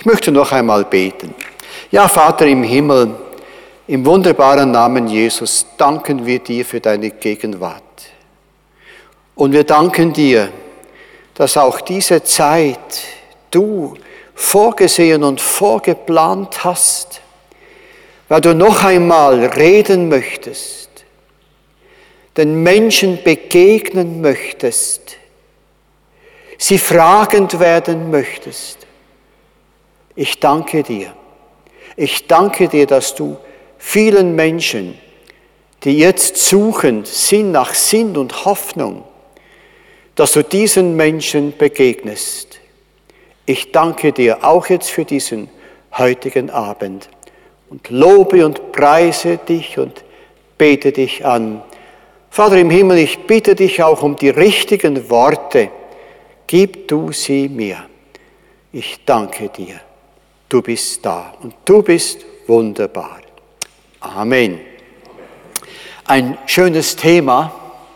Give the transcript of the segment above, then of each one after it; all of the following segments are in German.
Ich möchte noch einmal beten. Ja, Vater im Himmel, im wunderbaren Namen Jesus danken wir dir für deine Gegenwart. Und wir danken dir, dass auch diese Zeit du vorgesehen und vorgeplant hast, weil du noch einmal reden möchtest, den Menschen begegnen möchtest, sie fragend werden möchtest. Ich danke dir. Ich danke dir, dass du vielen Menschen, die jetzt suchend sind nach Sinn und Hoffnung, dass du diesen Menschen begegnest. Ich danke dir auch jetzt für diesen heutigen Abend und lobe und preise dich und bete dich an. Vater im Himmel, ich bitte dich auch um die richtigen Worte. Gib du sie mir. Ich danke dir. Du bist da und du bist wunderbar. Amen. Ein schönes Thema.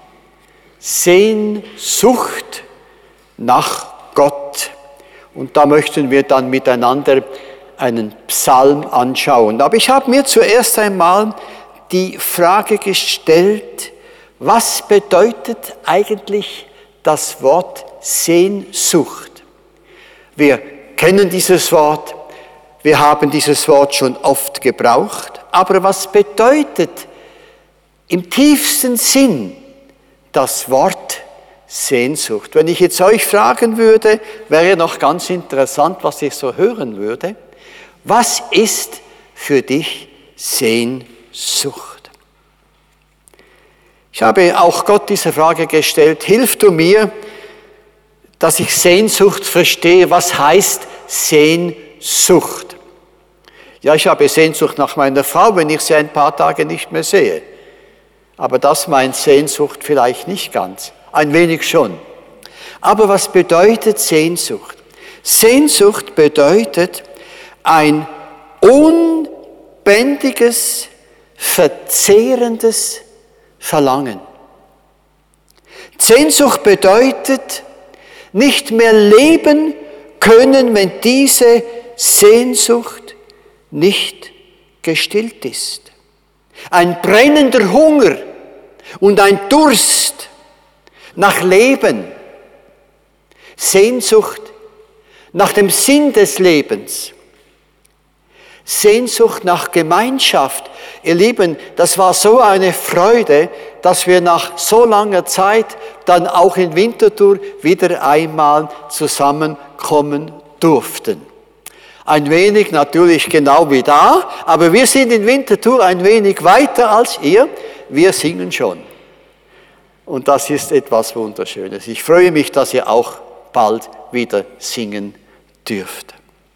Sehnsucht nach Gott. Und da möchten wir dann miteinander einen Psalm anschauen. Aber ich habe mir zuerst einmal die Frage gestellt, was bedeutet eigentlich das Wort Sehnsucht? Wir kennen dieses Wort, wir haben dieses Wort schon oft gebraucht, aber was bedeutet im tiefsten Sinn das Wort Sehnsucht? Wenn ich jetzt euch fragen würde, wäre noch ganz interessant, was ich so hören würde. Was ist für dich Sehnsucht? Ich habe auch Gott diese Frage gestellt, hilf du mir, dass ich Sehnsucht verstehe. Was heißt Sehnsucht? Ja, ich habe Sehnsucht nach meiner Frau, wenn ich sie ein paar Tage nicht mehr sehe. Aber das meint Sehnsucht vielleicht nicht ganz. Ein wenig schon. Aber was bedeutet Sehnsucht? Sehnsucht bedeutet ein unbändiges, verzehrendes Verlangen. Sehnsucht bedeutet nicht mehr leben können, wenn diese Sehnsucht nicht gestillt ist. Ein brennender Hunger und ein Durst nach Leben. Sehnsucht nach dem Sinn des Lebens. Sehnsucht nach Gemeinschaft. Ihr Lieben, das war so eine Freude, dass wir nach so langer Zeit dann auch in Winterthur wieder einmal zusammenkommen durften. Ein wenig natürlich genau wie da, aber wir sind in Winterthur ein wenig weiter als ihr. Wir singen schon. Und das ist etwas Wunderschönes. Ich freue mich, dass ihr auch bald wieder singen dürft.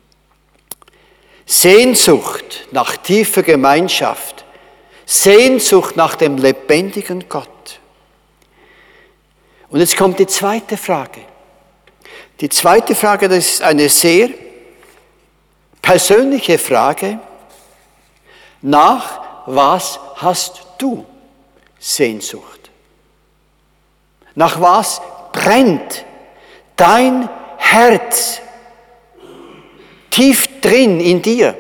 Sehnsucht nach tiefer Gemeinschaft. Sehnsucht nach dem lebendigen Gott. Und jetzt kommt die zweite Frage. Die zweite Frage, das ist eine sehr persönliche Frage. Nach was hast du Sehnsucht? Nach was brennt dein Herz tief drin in dir?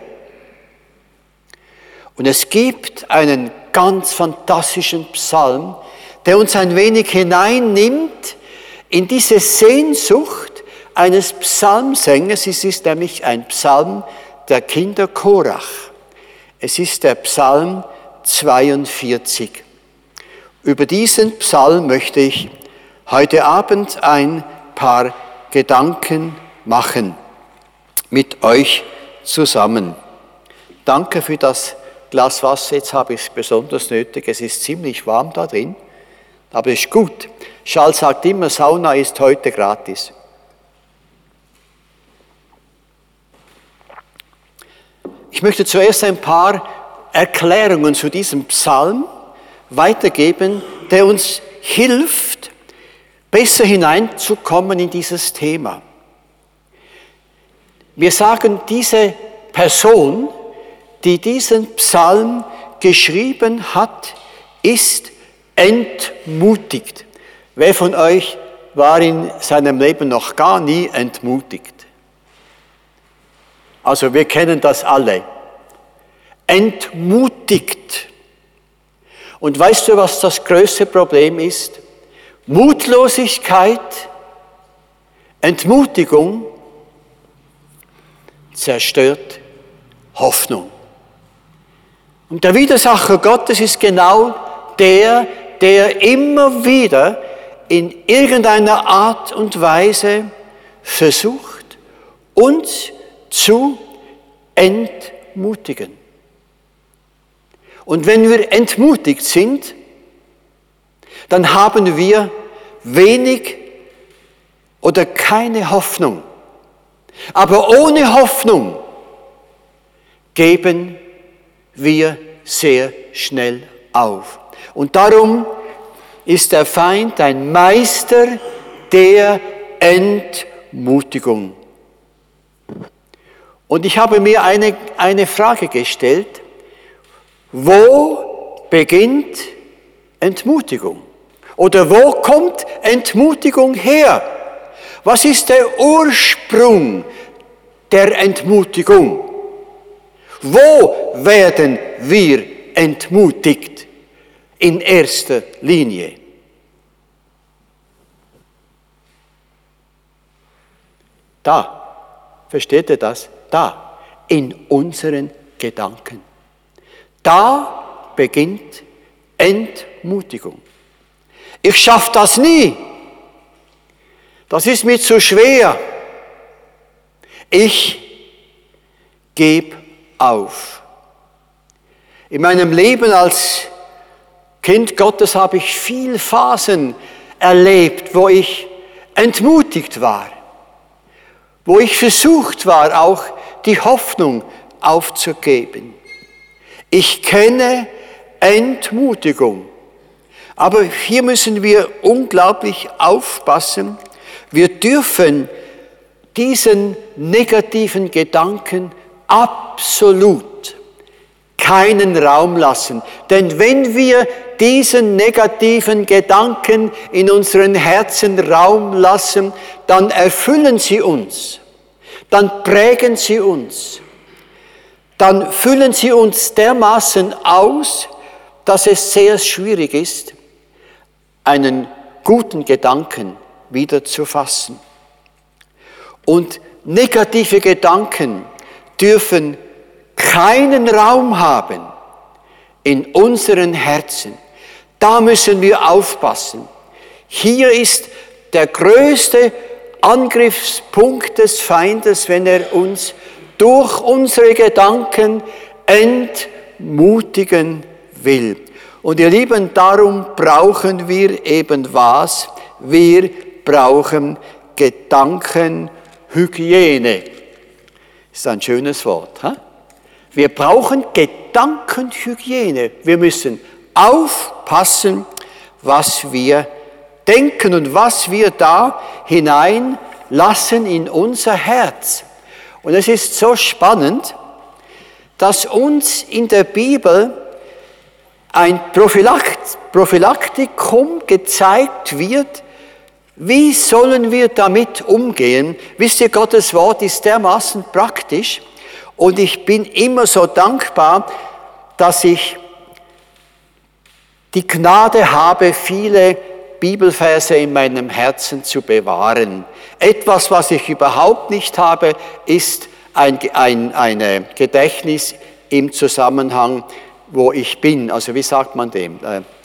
Und es gibt einen ganz fantastischen Psalm, der uns ein wenig hineinnimmt in diese Sehnsucht eines Psalmsängers. Es ist nämlich ein Psalm der Kinder Korach. Es ist der Psalm 42. Über diesen Psalm möchte ich heute Abend ein paar Gedanken machen mit euch zusammen. Danke für das Glas Wasser, jetzt habe ich es besonders nötig. Es ist ziemlich warm da drin, aber ist gut. Charles sagt immer, Sauna ist heute gratis. Ich möchte zuerst ein paar Erklärungen zu diesem Psalm weitergeben, der uns hilft, besser hineinzukommen in dieses Thema. Wir sagen, diese Person, die diesen Psalm geschrieben hat, ist entmutigt. Wer von euch war in seinem Leben noch gar nie entmutigt? Also wir kennen das alle. Entmutigt. Und weißt du, was das größte Problem ist? Mutlosigkeit, Entmutigung zerstört Hoffnung. Und der Widersacher Gottes ist genau der immer wieder in irgendeiner Art und Weise versucht, uns zu entmutigen. Und wenn wir entmutigt sind, dann haben wir wenig oder keine Hoffnung. Aber ohne Hoffnung geben wir sehr schnell auf. Und darum ist der Feind ein Meister der Entmutigung. Und ich habe mir eine Frage gestellt: Wo beginnt Entmutigung? Oder wo kommt Entmutigung her? Was ist der Ursprung der Entmutigung? Wo werden wir entmutigt in erster Linie? Da, versteht ihr das? Da, in unseren Gedanken. Da beginnt Entmutigung. Ich schaffe das nie. Das ist mir zu schwer. Ich gebe auf. In meinem Leben als Kind Gottes habe ich viele Phasen erlebt, wo ich entmutigt war, wo ich versucht war, auch die Hoffnung aufzugeben. Ich kenne Entmutigung. Aber hier müssen wir unglaublich aufpassen. Wir dürfen diesen negativen Gedanken absolut keinen Raum lassen. Denn wenn wir diesen negativen Gedanken in unseren Herzen Raum lassen, dann erfüllen sie uns, dann prägen sie uns, dann füllen sie uns dermaßen aus, dass es sehr schwierig ist, einen guten Gedanken wieder zu fassen. Und negative Gedanken dürfen keinen Raum haben in unseren Herzen. Da müssen wir aufpassen. Hier ist der größte Angriffspunkt des Feindes, wenn er uns durch unsere Gedanken entmutigen will. Und ihr Lieben, darum brauchen wir eben was? Wir brauchen Gedankenhygiene. Ist ein schönes Wort. He? Wir brauchen Gedankenhygiene. Wir müssen aufpassen, was wir denken und was wir da hineinlassen in unser Herz. Und es ist so spannend, dass uns in der Bibel ein Prophylaktikum gezeigt wird, wie sollen wir damit umgehen. Wisst ihr, Gottes Wort ist dermaßen praktisch und ich bin immer so dankbar, dass ich die Gnade habe, viele Bibelverse in meinem Herzen zu bewahren. Etwas, was ich überhaupt nicht habe, ist ein Gedächtnis im Zusammenhang, wo ich bin. Also wie sagt man dem?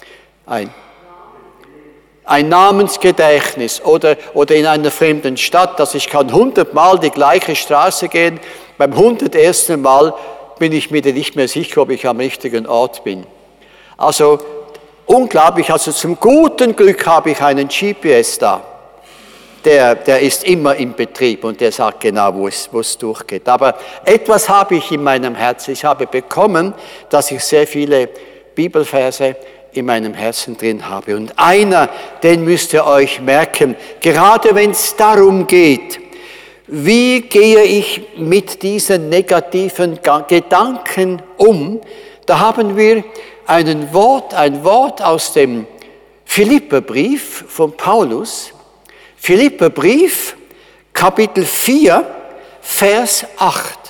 Ein Namensgedächtnis oder in einer fremden Stadt, dass ich kann 100-mal die gleiche Straße gehen. Beim 101. Mal bin ich mir nicht mehr sicher, ob ich am richtigen Ort bin. Also unglaublich, also zum guten Glück habe ich einen GPS da. Der ist immer in Betrieb und der sagt genau, wo es durchgeht. Aber etwas habe ich in meinem Herzen. Ich habe bekommen, dass ich sehr viele Bibelverse in meinem Herzen drin habe. Und einer, den müsst ihr euch merken, gerade wenn es darum geht, wie gehe ich mit diesen negativen Gedanken um, da haben wir ein Wort aus dem Philipperbrief von Paulus. Philipperbrief, Kapitel 4, Vers 8.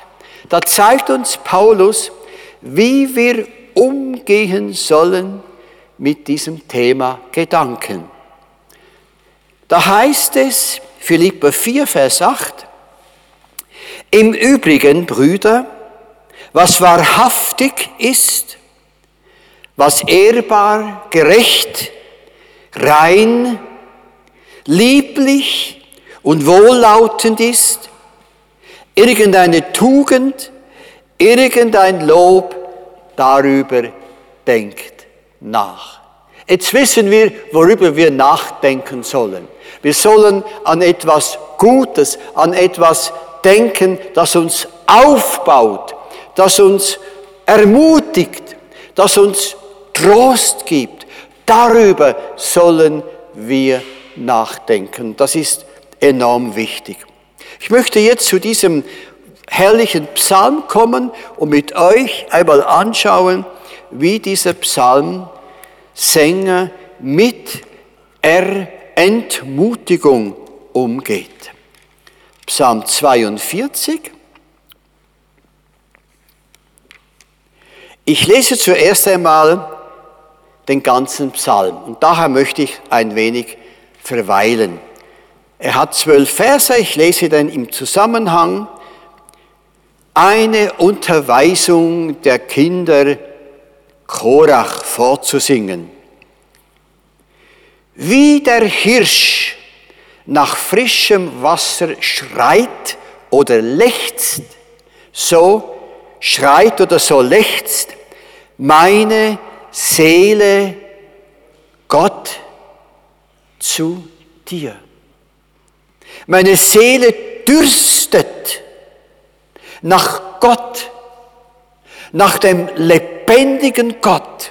Da zeigt uns Paulus, wie wir umgehen sollen mit diesem Thema Gedanken. Da heißt es, Philipper 4, Vers 8, im Übrigen, Brüder, was wahrhaftig ist, was ehrbar, gerecht, rein, lieblich und wohllautend ist, irgendeine Tugend, irgendein Lob, darüber denkt nach. Jetzt wissen wir, worüber wir nachdenken sollen. Wir sollen an etwas Gutes, an etwas denken, das uns aufbaut, das uns ermutigt, das uns Trost gibt. Darüber sollen wir nachdenken. Das ist enorm wichtig. Ich möchte jetzt zu diesem herrlichen Psalm kommen und mit euch einmal anschauen, wie dieser Psalmsänger mit Entmutigung umgeht. Psalm 42. Ich lese zuerst einmal den ganzen Psalm und daher möchte ich ein wenig verweilen. Er hat 12 Verse, ich lese dann im Zusammenhang eine Unterweisung der Kinder Korach vorzusingen. Wie der Hirsch nach frischem Wasser schreit oder lechzt, so schreit oder so lechzt meine Seele Gott zu dir. Meine Seele dürstet nach Gott, nach dem lebendigen Gott.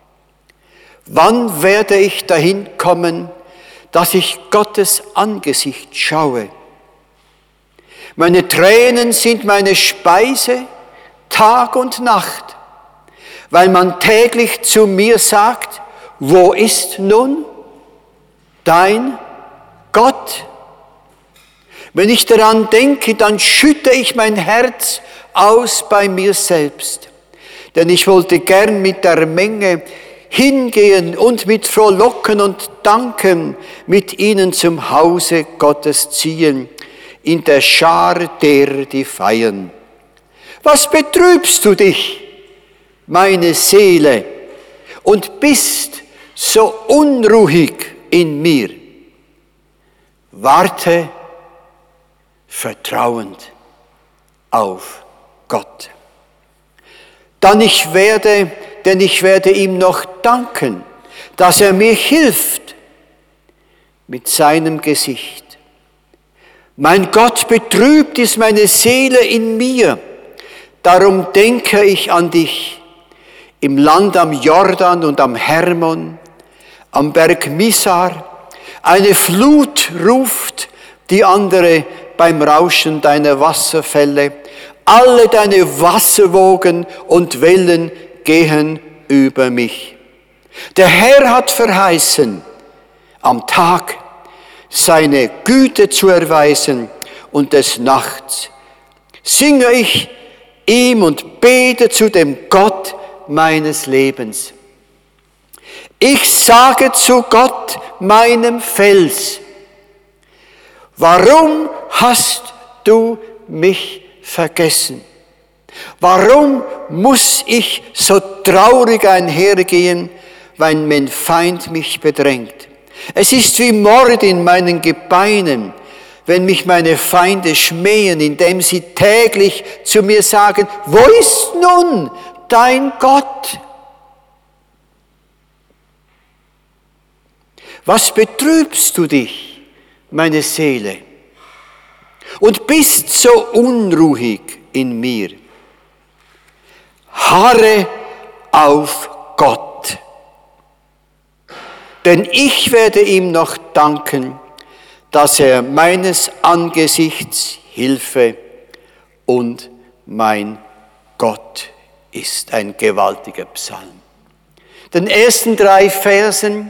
Wann werde ich dahin kommen, dass ich Gottes Angesicht schaue? Meine Tränen sind meine Speise, Tag und Nacht, weil man täglich zu mir sagt, wo ist nun dein Gott? Wenn ich daran denke, dann schütte ich mein Herz aus bei mir selbst. Denn ich wollte gern mit der Menge hingehen und mit Frohlocken und Danken mit ihnen zum Hause Gottes ziehen, in der Schar derer, die feiern. Was betrübst du dich, meine Seele, und bist so unruhig in mir? Warte vertrauend auf Gott. Denn ich werde ihm noch danken, dass er mir hilft mit seinem Gesicht. Mein Gott, betrübt ist meine Seele in mir, darum denke ich an dich. Im Land am Jordan und am Hermon, am Berg Misar, eine Flut ruft die andere beim Rauschen deiner Wasserfälle. Alle deine Wasserwogen und Wellen gehen über mich. Der Herr hat verheißen, am Tag seine Güte zu erweisen und des Nachts singe ich ihm und bete zu dem Gott meines Lebens. Ich sage zu Gott, meinem Fels, warum hast du mich vergessen? Warum muss ich so traurig einhergehen, wenn mein Feind mich bedrängt? Es ist wie Mord in meinen Gebeinen, wenn mich meine Feinde schmähen, indem sie täglich zu mir sagen, wo ist nun dein Gott? Was betrübst du dich, meine Seele, und bist so unruhig in mir? Harre auf Gott, denn ich werde ihm noch danken, dass er meines Angesichts Hilfe und mein Gott ist. Ein gewaltiger Psalm. Den ersten 3 Versen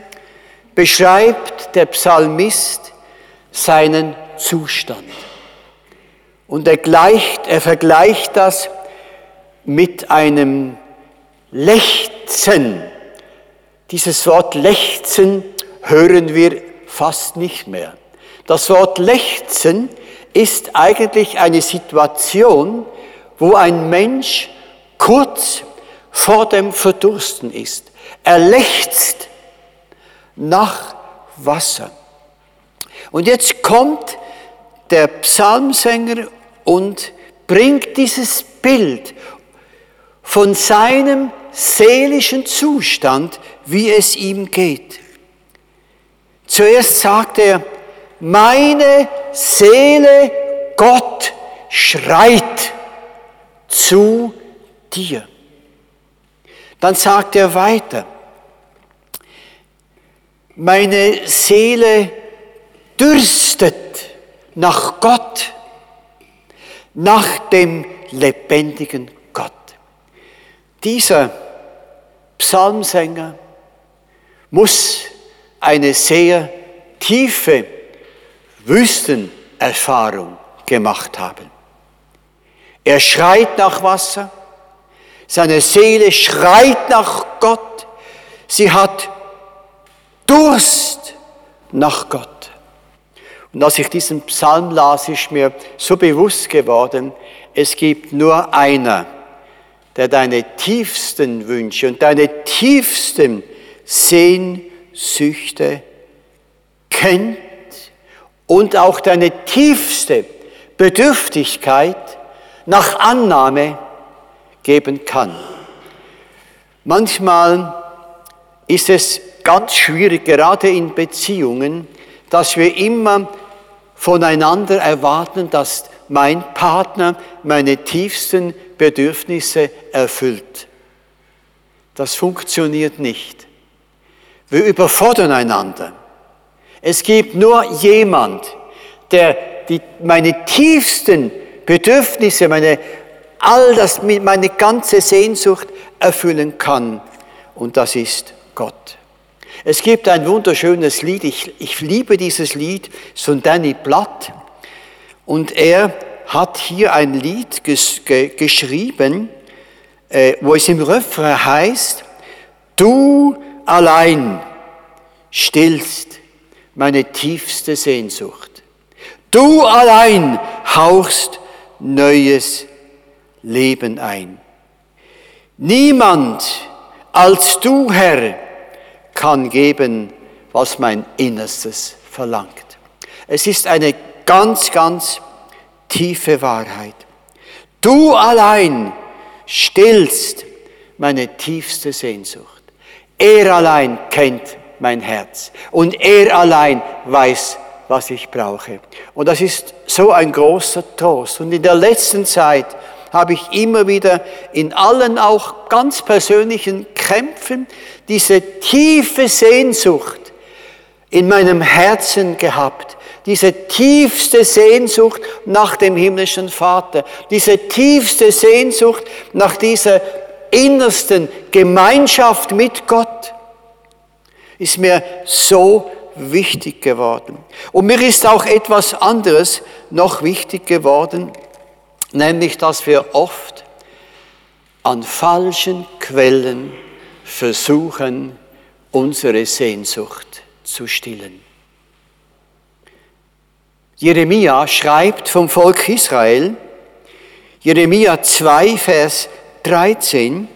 beschreibt der Psalmist seinen Zustand. Und er vergleicht das mit einem Lechzen. Dieses Wort Lechzen hören wir fast nicht mehr. Das Wort Lechzen ist eigentlich eine Situation, wo ein Mensch kurz vor dem Verdursten ist. Er lechzt nach Wasser. Und jetzt kommt der Psalmsänger und bringt dieses Bild von seinem seelischen Zustand, wie es ihm geht. Zuerst sagt er, meine Seele, Gott, schreit zu dir. Dann sagt er weiter, meine Seele dürstet nach Gott, nach dem lebendigen Gott. Dieser Psalmsänger muss eine sehr tiefe Wüstenerfahrung gemacht haben. Er schreit nach Wasser, seine Seele schreit nach Gott, sie hat Durst nach Gott. Und als ich diesen Psalm las, ist mir so bewusst geworden, es gibt nur einer, der deine tiefsten Wünsche und deine tiefsten Sehnsüchte kennt und auch deine tiefste Bedürftigkeit nach Annahme geben kann. Manchmal ist es ganz schwierig, gerade in Beziehungen, dass wir immer voneinander erwarten, dass mein Partner meine tiefsten Bedürfnisse erfüllt. Das funktioniert nicht. Wir überfordern einander. Es gibt nur jemand, der meine tiefsten Bedürfnisse, meine ganze Sehnsucht erfüllen kann. Und das ist Gott. Es gibt ein wunderschönes Lied, ich liebe dieses Lied, von Danny Platt. Und er hat hier ein Lied geschrieben, wo es im Refrain heißt, du allein stillst meine tiefste Sehnsucht. Du allein hauchst neues Leben ein. Niemand als du, Herr, kann geben, was mein Innerstes verlangt. Es ist eine ganz, ganz tiefe Wahrheit. Du allein stillst meine tiefste Sehnsucht. Er allein kennt mein Herz und er allein weiß, was ich brauche. Und das ist so ein großer Trost. Und in der letzten Zeit habe ich immer wieder in allen auch ganz persönlichen Kämpfen diese tiefe Sehnsucht in meinem Herzen gehabt. Diese tiefste Sehnsucht nach dem himmlischen Vater. Diese tiefste Sehnsucht nach dieser innersten Gemeinschaft mit Gott ist mir so wichtig geworden. Und mir ist auch etwas anderes noch wichtig geworden, nämlich, dass wir oft an falschen Quellen versuchen, unsere Sehnsucht zu stillen. Jeremia schreibt vom Volk Israel, Jeremia 2, Vers 13,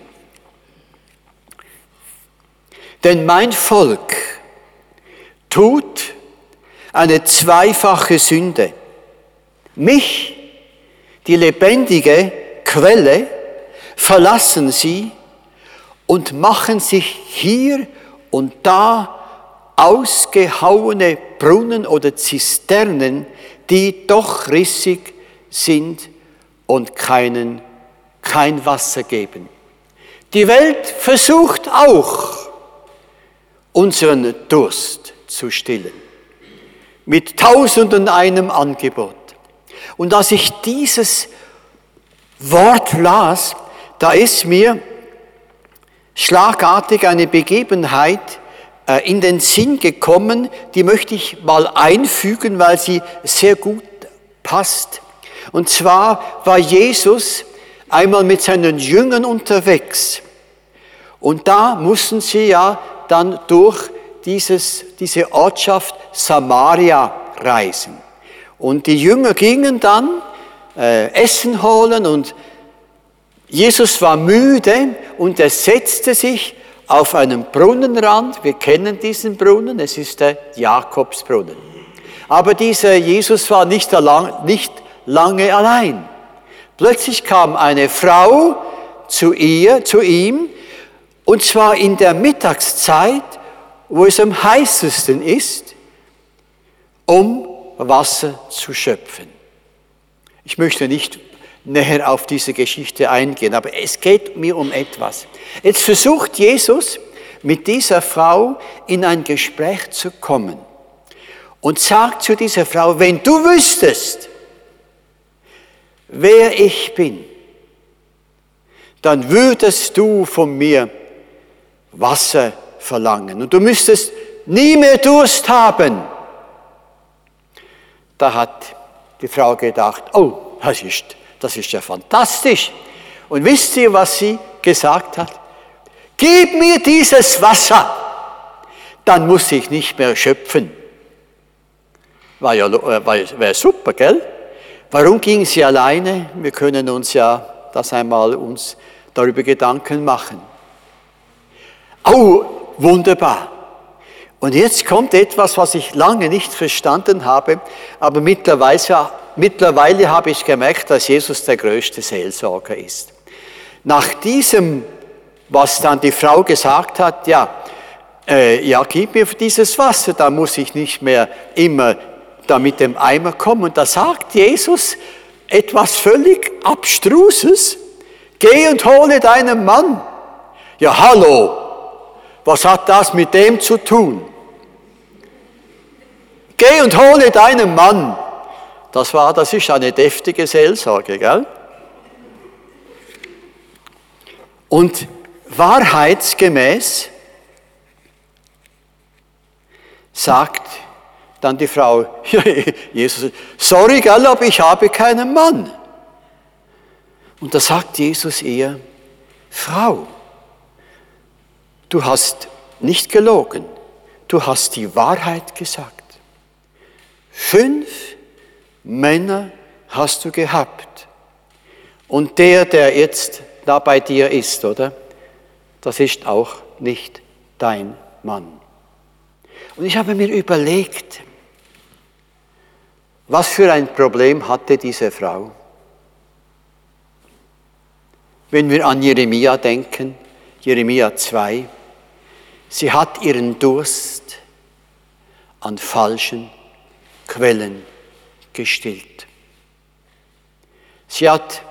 denn mein Volk tut eine zweifache Sünde. Mich, die lebendige Quelle, verlassen sie und machen sich hier und da ausgehauene Brunnen oder Zisternen, die doch rissig sind und kein Wasser geben. Die Welt versucht auch, unseren Durst zu stillen. Mit 1001 Angebot. Und als ich dieses Wort las, da ist mir schlagartig eine Begebenheit in den Sinn gekommen, die möchte ich mal einfügen, weil sie sehr gut passt. Und zwar war Jesus einmal mit seinen Jüngern unterwegs. Und da mussten sie ja dann durch diese Ortschaft Samaria reisen. Und die Jünger gingen dann Essen holen und Jesus war müde und er setzte sich auf einen Brunnenrand. Wir kennen diesen Brunnen, es ist der Jakobsbrunnen. Aber dieser Jesus war nicht lange allein. Plötzlich kam eine Frau zu ihm, und zwar in der Mittagszeit, wo es am heißesten ist, um Wasser zu schöpfen. Ich möchte nicht näher auf diese Geschichte eingehen, aber es geht mir um etwas. Jetzt versucht Jesus mit dieser Frau in ein Gespräch zu kommen und sagt zu dieser Frau, wenn du wüsstest, wer ich bin, dann würdest du von mir Wasser verlangen und du müsstest nie mehr Durst haben. Da hat die Frau gedacht, oh, das ist ja fantastisch. Und wisst ihr, was sie gesagt hat? Gib mir dieses Wasser, dann muss ich nicht mehr schöpfen. Wäre super, gell? Warum ging sie alleine? Wir können uns ja das einmal uns darüber Gedanken machen. Oh, wunderbar. Und jetzt kommt etwas, was ich lange nicht verstanden habe, aber mittlerweile habe ich gemerkt, dass Jesus der größte Seelsorger ist. Nach diesem, was dann die Frau gesagt hat, gib mir dieses Wasser, da muss ich nicht mehr immer da mit dem Eimer kommen. Und da sagt Jesus etwas völlig Abstruses. Geh und hole deinen Mann. Ja, hallo, was hat das mit dem zu tun? Geh und hole deinen Mann. Das ist eine deftige Seelsorge, gell? Und wahrheitsgemäß sagt dann die Frau, Jesus, sorry, gell, aber ich habe keinen Mann. Und da sagt Jesus ihr, Frau, du hast nicht gelogen, du hast die Wahrheit gesagt. 5 Männer hast du gehabt. Und der jetzt da bei dir ist, oder? Das ist auch nicht dein Mann. Und ich habe mir überlegt, was für ein Problem hatte diese Frau? Wenn wir an Jeremia denken, Jeremia 2, sie hat ihren Durst an falschen Quellen gestillt. Sie hat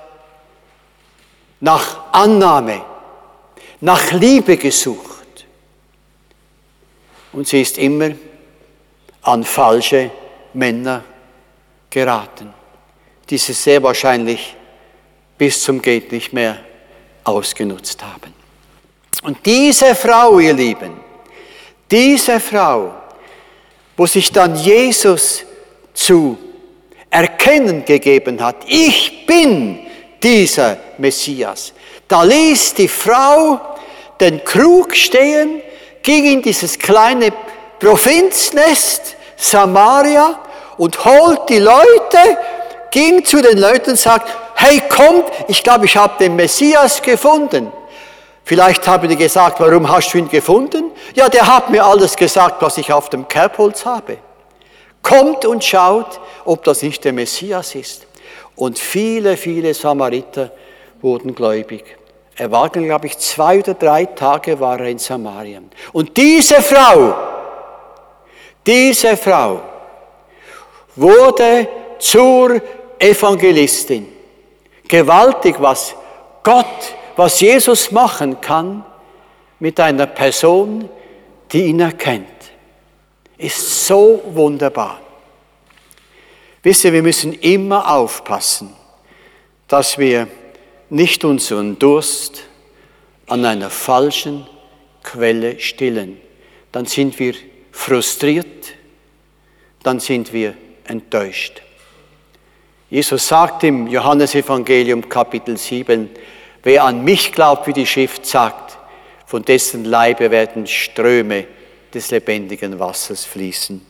nach Annahme, nach Liebe gesucht. Und sie ist immer an falsche Männer geraten, die sie sehr wahrscheinlich bis zum Geht nicht mehr ausgenutzt haben. Und diese Frau, ihr Lieben, diese Frau, wo sich dann Jesus zu erkennen gegeben hat, ich bin dieser Messias. Da ließ die Frau den Krug stehen, ging in dieses kleine Provinznest Samaria und holt die Leute, ging zu den Leuten und sagt, hey, kommt, ich glaube, ich habe den Messias gefunden. Vielleicht haben die gesagt, warum hast du ihn gefunden? Ja, der hat mir alles gesagt, was ich auf dem Kerbholz habe. Kommt und schaut, ob das nicht der Messias ist. Und viele, viele Samariter wurden gläubig. Er war, glaube ich, 2 oder 3 Tage war er in Samarien. Und diese Frau wurde zur Evangelistin. Gewaltig, was Jesus machen kann mit einer Person, die ihn erkennt. Ist so wunderbar. Wisst ihr, wir müssen immer aufpassen, dass wir nicht unseren Durst an einer falschen Quelle stillen. Dann sind wir frustriert, dann sind wir enttäuscht. Jesus sagt im Johannesevangelium Kapitel 7, wer an mich glaubt, wie die Schrift sagt, von dessen Leibe werden Ströme des lebendigen Wassers fließen.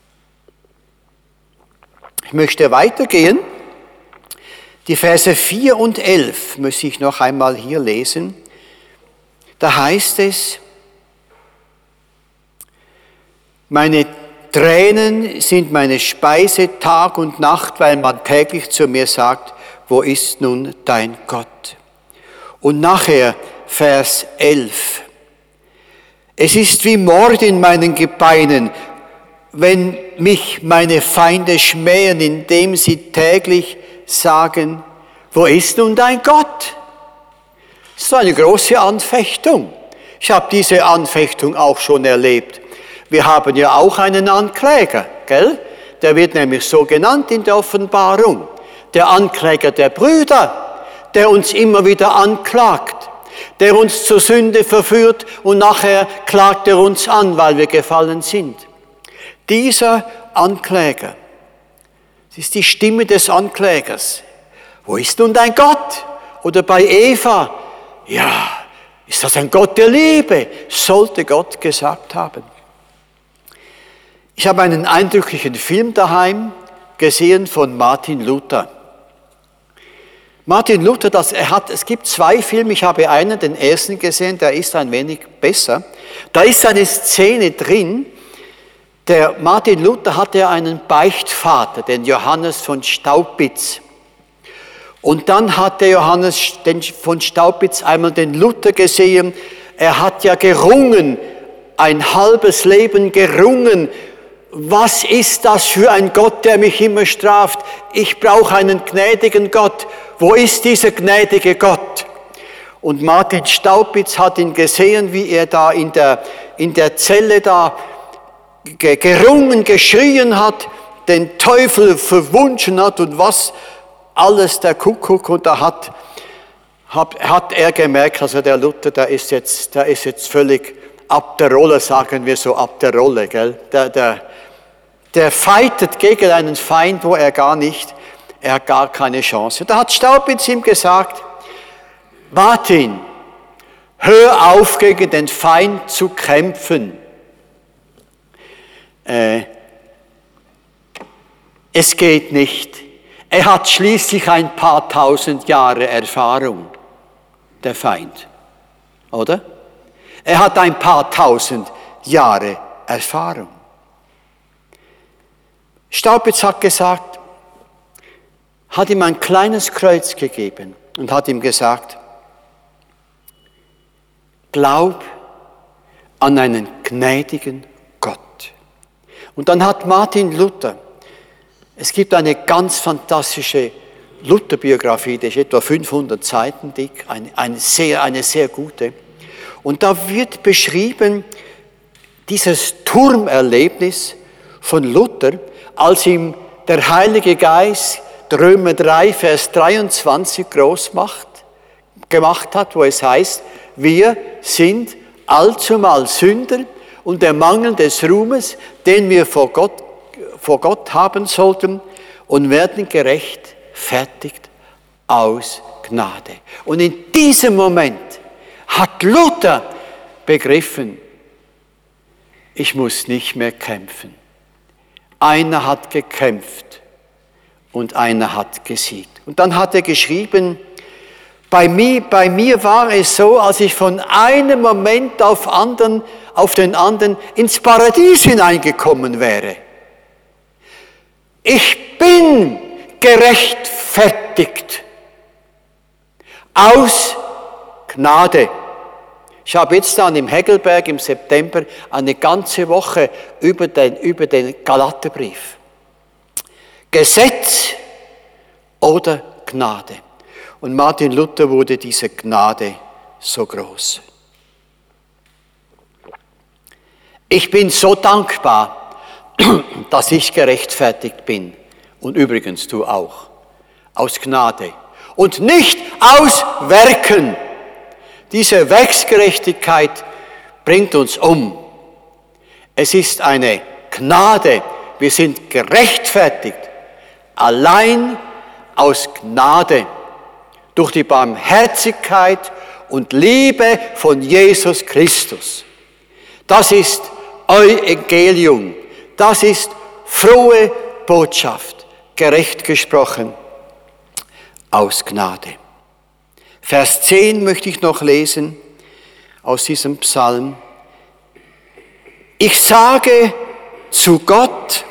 Ich möchte weitergehen. Die Verse 4 und 11 muss ich noch einmal hier lesen. Da heißt es, meine Tränen sind meine Speise Tag und Nacht, weil man täglich zu mir sagt, wo ist nun dein Gott? Und nachher Vers 11. Es ist wie Mord in meinen Gebeinen, wenn mich meine Feinde schmähen, indem sie täglich sagen, wo ist nun dein Gott? Das ist eine große Anfechtung. Ich habe diese Anfechtung auch schon erlebt. Wir haben ja auch einen Ankläger, gell? Der wird nämlich so genannt in der Offenbarung. Der Ankläger der Brüder, der uns immer wieder anklagt, der uns zur Sünde verführt und nachher klagt er uns an, weil wir gefallen sind. Dieser Ankläger, das ist die Stimme des Anklägers. Wo ist nun dein Gott? Oder bei Eva, ja, ist das ein Gott der Liebe? Sollte Gott gesagt haben. Ich habe einen eindrücklichen Film daheim gesehen von Martin Luther. Martin Luther, es gibt 2 Filme, ich habe einen, den ersten gesehen, der ist ein wenig besser. Da ist eine Szene drin, der Martin Luther hatte einen Beichtvater, den Johannes von Staupitz. Und dann hat der Johannes von Staupitz einmal den Luther gesehen. Er hat ja gerungen, ein halbes Leben gerungen. Was ist das für ein Gott, der mich immer straft? Ich brauche einen gnädigen Gott. Wo ist dieser gnädige Gott? Und Martin Staupitz hat ihn gesehen, wie er da in der Zelle da gerungen, geschrien hat, den Teufel verwunschen hat und was alles der Kuckuck. Und da hat er gemerkt, also der Luther, der ist jetzt völlig ab der Rolle, sagen wir so, ab der Rolle, gell? Der fightet gegen einen Feind, wo er hat gar keine Chance. Da hat Staupitz ihm gesagt, Martin, hör auf, gegen den Feind zu kämpfen. Es geht nicht. Er hat schließlich ein paar tausend Jahre Erfahrung, der Feind, oder? Er hat ein paar tausend Jahre Erfahrung. Staupitz hat gesagt, hat ihm ein kleines Kreuz gegeben und hat ihm gesagt, glaub an einen gnädigen Gott. Und dann hat Martin Luther, es gibt eine ganz fantastische Luther-Biografie, die ist etwa 500 Seiten dick, eine sehr gute. Und da wird beschrieben, dieses Turmerlebnis von Luther, als ihm der Heilige Geist Römer 3, Vers 23 gemacht hat, wo es heißt, wir sind allzumal Sünder und der Mangel des Ruhmes, den wir vor Gott haben sollten und werden gerechtfertigt aus Gnade. Und in diesem Moment hat Luther begriffen, ich muss nicht mehr kämpfen. Einer hat gekämpft und einer hat gesiegt. Und dann hat er geschrieben, bei mir war es so, als ich von einem Moment auf den anderen ins Paradies hineingekommen wäre. Ich bin gerechtfertigt aus Gnade. Ich habe jetzt dann im Hegelberg im September eine ganze Woche über den Galaterbrief. Gesetz oder Gnade. Und Martin Luther wurde diese Gnade so groß. Ich bin so dankbar, dass ich gerechtfertigt bin. Und übrigens du auch. Aus Gnade. Und nicht aus Werken. Diese Werksgerechtigkeit bringt uns um. Es ist eine Gnade. Wir sind gerechtfertigt. Allein aus Gnade, durch die Barmherzigkeit und Liebe von Jesus Christus. Das ist Evangelium. Das ist frohe Botschaft, gerecht gesprochen, aus Gnade. Vers 10 möchte ich noch lesen aus diesem Psalm. Ich sage zu Gott,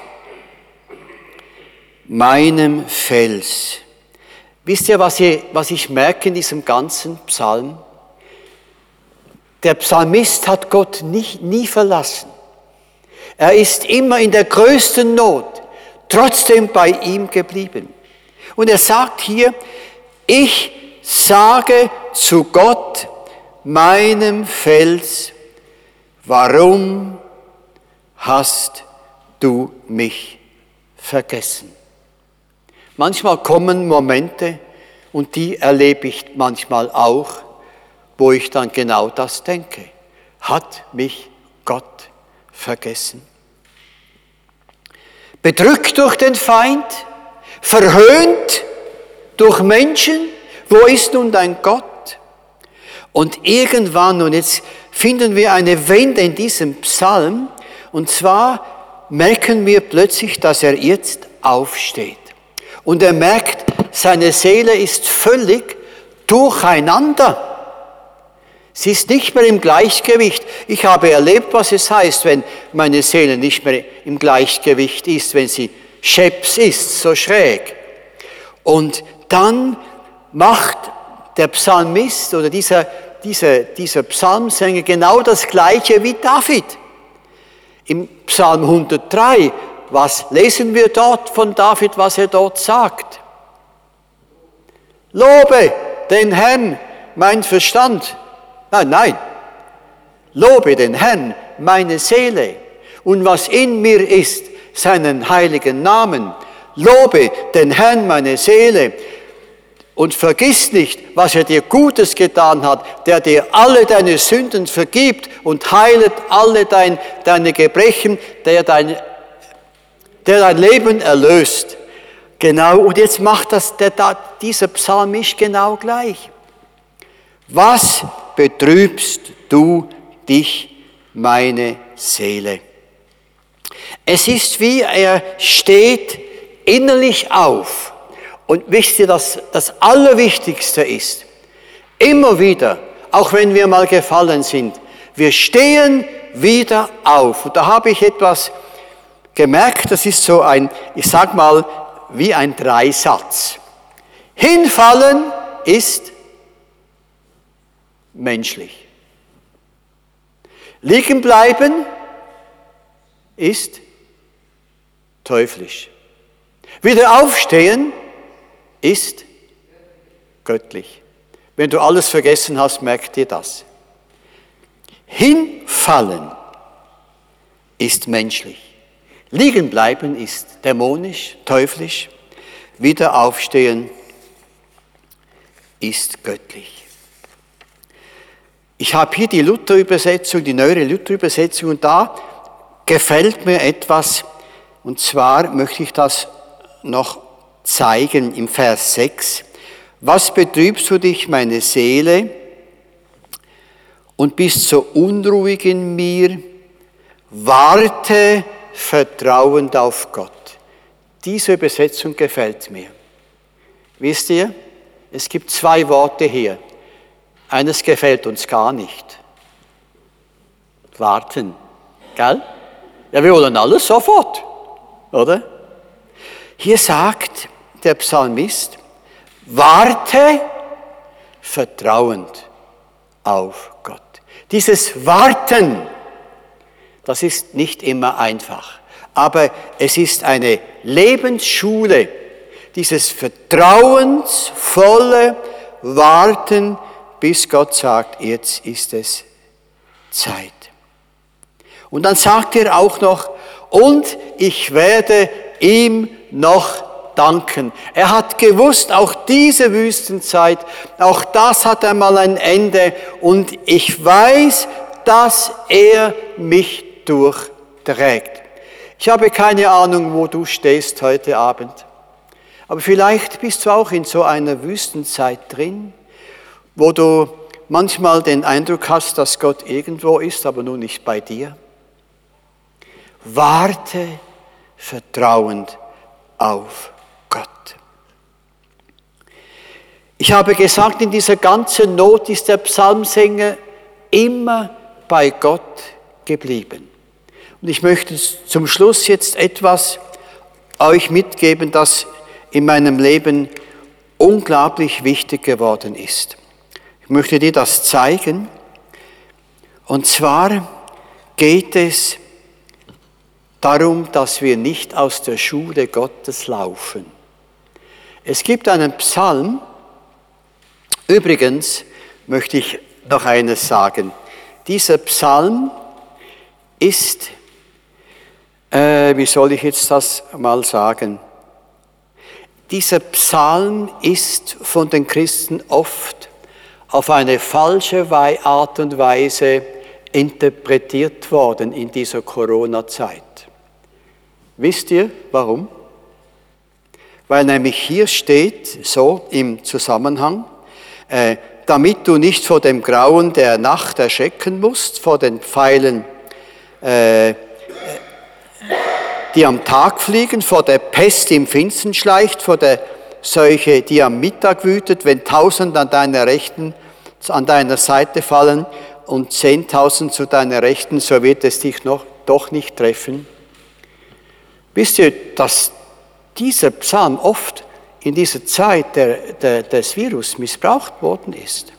meinem Fels. Wisst ihr, was ich merke in diesem ganzen Psalm? Der Psalmist hat Gott nie verlassen. Er ist immer in der größten Not trotzdem bei ihm geblieben. Und er sagt hier, ich sage zu Gott, meinem Fels, warum hast du mich vergessen? Manchmal kommen Momente, und die erlebe ich manchmal auch, wo ich dann genau das denke. Hat mich Gott vergessen? Bedrückt durch den Feind, verhöhnt durch Menschen, wo ist nun dein Gott? Und irgendwann, und jetzt finden wir eine Wende in diesem Psalm, und zwar merken wir plötzlich, dass er jetzt aufsteht. Und er merkt, seine Seele ist völlig durcheinander. Sie ist nicht mehr im Gleichgewicht. Ich habe erlebt, was es heißt, wenn meine Seele nicht mehr im Gleichgewicht ist, wenn sie scheps ist, so schräg. Und dann macht der Psalmist oder dieser Psalmsänger genau das Gleiche wie David. Im Psalm 103, was lesen wir dort von David, was er dort sagt? Lobe den Herrn, mein Verstand. Nein. Lobe den Herrn, meine Seele. Und was in mir ist, seinen heiligen Namen. Lobe den Herrn, meine Seele. Und vergiss nicht, was er dir Gutes getan hat, der dir alle deine Sünden vergibt und heilet alle deine Gebrechen, der dein Leben erlöst. Genau, und jetzt macht dieser Psalmist genau gleich. Was betrübst du dich, meine Seele? Es ist wie er steht innerlich auf. Und wisst ihr, dass das Allerwichtigste ist, immer wieder, auch wenn wir mal gefallen sind, wir stehen wieder auf. Und da habe ich etwas gemerkt, das ist so ich sag mal, wie ein Dreisatz. Hinfallen ist menschlich. Liegen bleiben ist teuflisch. Wieder aufstehen ist göttlich. Wenn du alles vergessen hast, merk dir das. Hinfallen ist menschlich. Liegen bleiben ist dämonisch, teuflisch. Wieder aufstehen ist göttlich. Ich habe hier die Luther-Übersetzung, die neuere Luther-Übersetzung, und da gefällt mir etwas, und zwar möchte ich das noch zeigen im Vers 6. Was betrübst du dich, meine Seele, und bist so unruhig in mir? Warte vertrauend auf Gott. Diese Übersetzung gefällt mir. Wisst ihr, es gibt 2 Worte hier. Eines gefällt uns gar nicht. Warten. Gell? Ja, wir wollen alles sofort, oder? Hier sagt der Psalmist, warte vertrauend auf Gott. Dieses Warten, das ist nicht immer einfach, aber es ist eine Lebensschule, dieses vertrauensvolle Warten, bis Gott sagt, jetzt ist es Zeit. Und dann sagt er auch noch, und ich werde ihm noch danken. Er hat gewusst, auch diese Wüstenzeit, auch das hat einmal ein Ende, und ich weiß, dass er mich durchträgt. Ich habe keine Ahnung, wo du stehst heute Abend, Aber vielleicht bist du auch in so einer Wüstenzeit drin, wo du manchmal den Eindruck hast, dass Gott irgendwo ist, aber nun nicht bei dir. Warte vertrauend auf Gott. Ich habe gesagt, in dieser ganzen Not ist der Psalmsänger immer bei Gott geblieben. Und ich möchte zum Schluss jetzt etwas euch mitgeben, das in meinem Leben unglaublich wichtig geworden ist. Ich möchte dir das zeigen. Und zwar geht es darum, dass wir nicht aus der Schule Gottes laufen. Es gibt einen Psalm, übrigens möchte ich noch eines sagen. Dieser Psalm ist, wie soll ich jetzt das mal sagen? Dieser Psalm ist von den Christen oft auf eine falsche Art und Weise interpretiert worden in dieser Corona-Zeit. Wisst ihr, warum? Weil nämlich hier steht, so im Zusammenhang, damit du nicht vor dem Grauen der Nacht erschrecken musst, vor den Pfeilen, die am Tag fliegen, vor der Pest, die im Finstern schleicht, vor der Seuche, die am Mittag wütet, wenn 1000 an deiner Seite fallen und 10.000 zu deiner Rechten, so wird es dich doch nicht treffen. Wisst ihr, dass dieser Psalm oft in dieser Zeit des Virus missbraucht worden ist?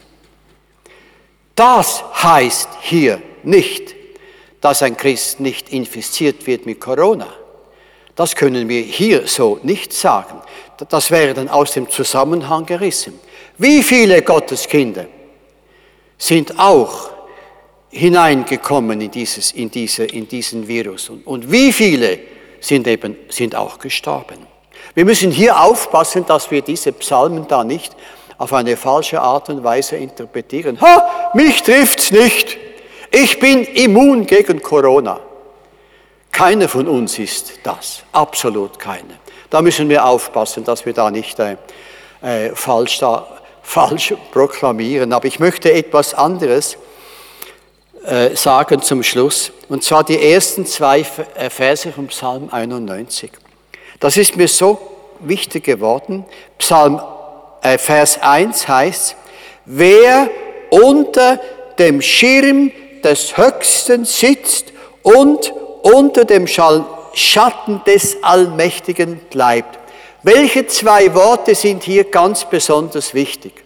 Das heißt hier nicht, dass ein Christ nicht infiziert wird mit Corona. Das können wir hier so nicht sagen. Das wäre dann aus dem Zusammenhang gerissen. Wie viele Gotteskinder sind auch hineingekommen in diesen Virus? Und wie viele sind auch gestorben? Wir müssen hier aufpassen, dass wir diese Psalmen da nicht auf eine falsche Art und Weise interpretieren. Mich trifft's nicht. Ich bin immun gegen Corona. Keiner von uns ist das. Absolut keiner. Da müssen wir aufpassen, dass wir da nicht falsch proklamieren. Aber ich möchte etwas anderes sagen zum Schluss. Und zwar die ersten 2 Verse vom Psalm 91. Das ist mir so wichtig geworden. Vers 1 heißt, wer unter dem Schirm des Höchsten sitzt und unter dem Schatten des Allmächtigen bleibt. Welche 2 Worte sind hier ganz besonders wichtig?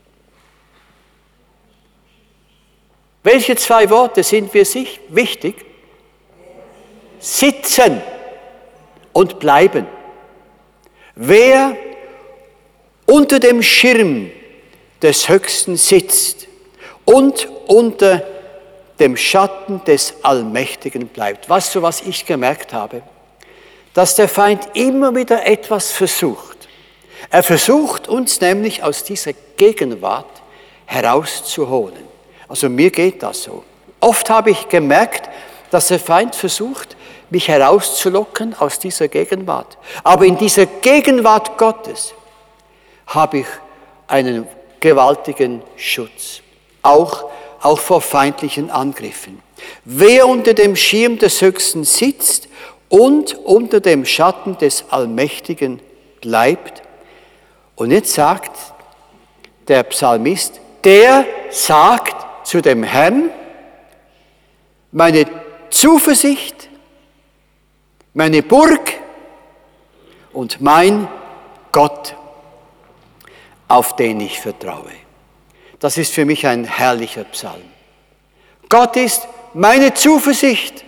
Welche 2 Worte sind für sich wichtig? Sitzen und bleiben. Wer unter dem Schirm des Höchsten sitzt und unter dem Schatten des Allmächtigen bleibt. Weißt du, was ich gemerkt habe? Dass der Feind immer wieder etwas versucht. Er versucht uns nämlich aus dieser Gegenwart herauszuholen. Also mir geht das so. Oft habe ich gemerkt, dass der Feind versucht, mich herauszulocken aus dieser Gegenwart. Aber in dieser Gegenwart Gottes habe ich einen gewaltigen Schutz. Auch vor feindlichen Angriffen. Wer unter dem Schirm des Höchsten sitzt und unter dem Schatten des Allmächtigen bleibt. Und jetzt sagt der Psalmist, der sagt zu dem Herrn, meine Zuversicht, meine Burg und mein Gott, auf den ich vertraue. Das ist für mich ein herrlicher Psalm. Gott ist meine Zuversicht.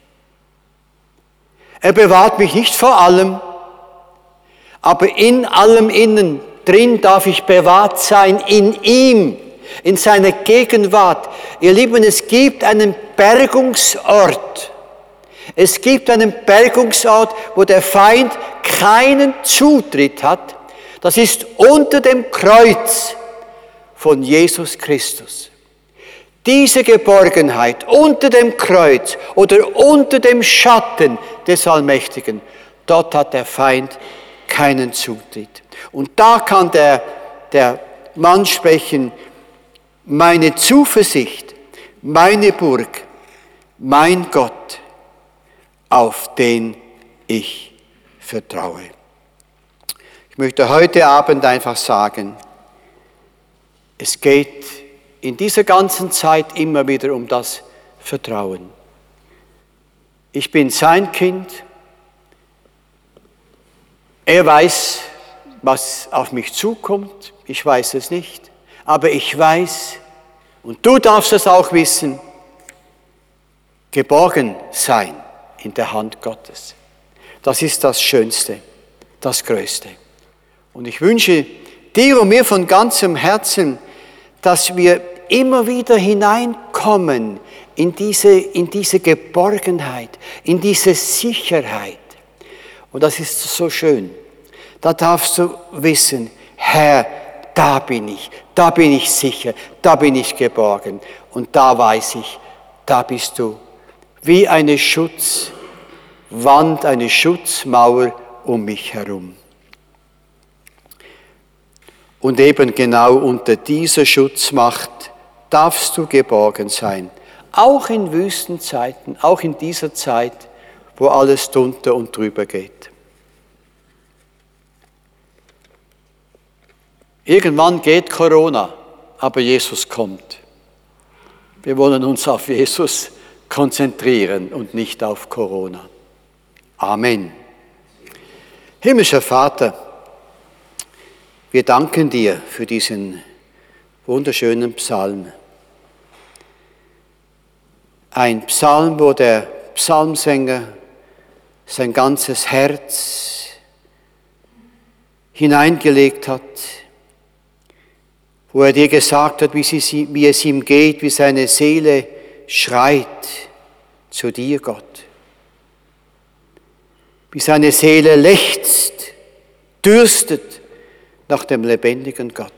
Er bewahrt mich nicht vor allem, aber in allem innen drin darf ich bewahrt sein in ihm, in seiner Gegenwart. Ihr Lieben, es gibt einen Bergungsort. Es gibt einen Bergungsort, wo der Feind keinen Zutritt hat. Das ist unter dem Kreuz von Jesus Christus. Diese Geborgenheit unter dem Kreuz oder unter dem Schatten des Allmächtigen, dort hat der Feind keinen Zutritt. Und da kann der Mann sprechen, meine Zuversicht, meine Burg, mein Gott, auf den ich vertraue. Ich möchte heute Abend einfach sagen, es geht in dieser ganzen Zeit immer wieder um das Vertrauen. Ich bin sein Kind. Er weiß, was auf mich zukommt. Ich weiß es nicht. Aber ich weiß, und du darfst es auch wissen, geborgen sein in der Hand Gottes. Das ist das Schönste, das Größte. Und ich wünsche dir und mir von ganzem Herzen, dass wir immer wieder hineinkommen in diese Geborgenheit, in diese Sicherheit. Und das ist so schön. Da darfst du wissen, Herr, da bin ich sicher, da bin ich geborgen. Und da weiß ich, da bist du wie eine Schutzwand, eine Schutzmauer um mich herum. Und eben genau unter dieser Schutzmacht darfst du geborgen sein. Auch in Wüstenzeiten, auch in dieser Zeit, wo alles drunter und drüber geht. Irgendwann geht Corona, aber Jesus kommt. Wir wollen uns auf Jesus konzentrieren und nicht auf Corona. Amen. Himmlischer Vater, wir danken dir für diesen wunderschönen Psalm. Ein Psalm, wo der Psalmsänger sein ganzes Herz hineingelegt hat, wo er dir gesagt hat, wie es ihm geht, wie seine Seele schreit zu dir, Gott. Wie seine Seele lechzt, dürstet nach dem lebendigen Gott.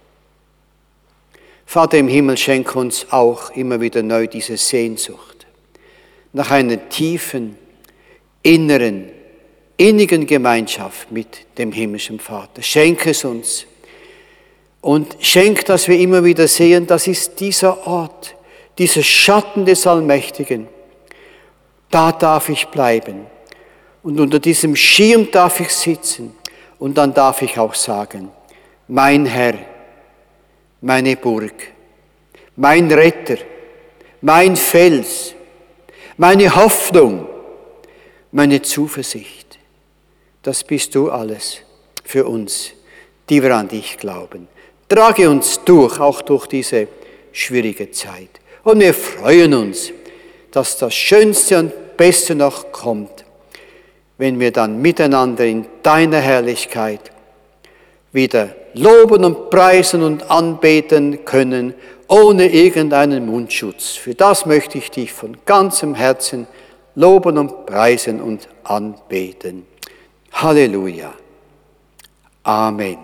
Vater im Himmel, schenk uns auch immer wieder neu diese Sehnsucht nach einer tiefen, inneren, innigen Gemeinschaft mit dem himmlischen Vater. Schenk es uns und schenk, dass wir immer wieder sehen, das ist dieser Ort, dieser Schatten des Allmächtigen. Da darf ich bleiben und unter diesem Schirm darf ich sitzen. Und dann darf ich auch sagen, mein Herr, meine Burg, mein Retter, mein Fels, meine Hoffnung, meine Zuversicht, das bist du alles für uns, die wir an dich glauben. Trage uns durch, auch durch diese schwierige Zeit. Und wir freuen uns, dass das Schönste und Beste noch kommt, wenn wir dann miteinander in deiner Herrlichkeit wieder loben und preisen und anbeten können, ohne irgendeinen Mundschutz. Für das möchte ich dich von ganzem Herzen loben und preisen und anbeten. Halleluja. Amen.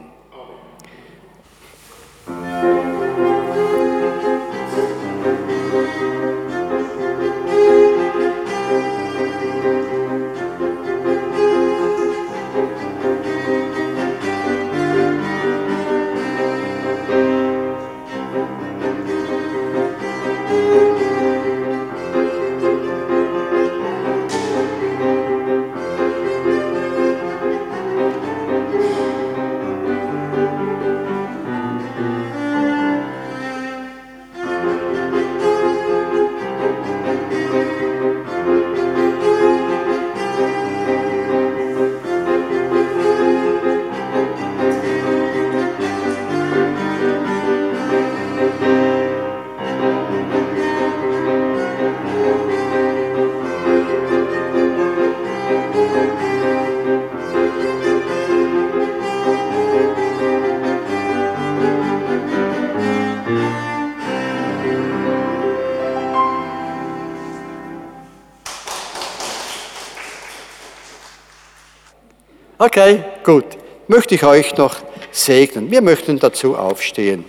Okay, gut. Möchte ich euch noch segnen. Wir möchten dazu aufstehen.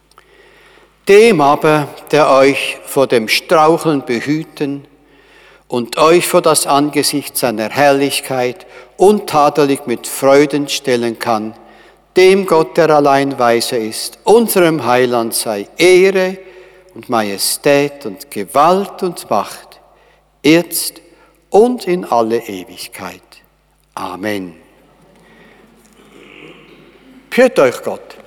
Dem aber, der euch vor dem Straucheln behüten und euch vor das Angesicht seiner Herrlichkeit untadelig mit Freuden stellen kann, dem Gott, der allein weise ist, unserem Heiland sei Ehre und Majestät und Gewalt und Macht, jetzt und in alle Ewigkeit. Amen. Behüt euch Gott.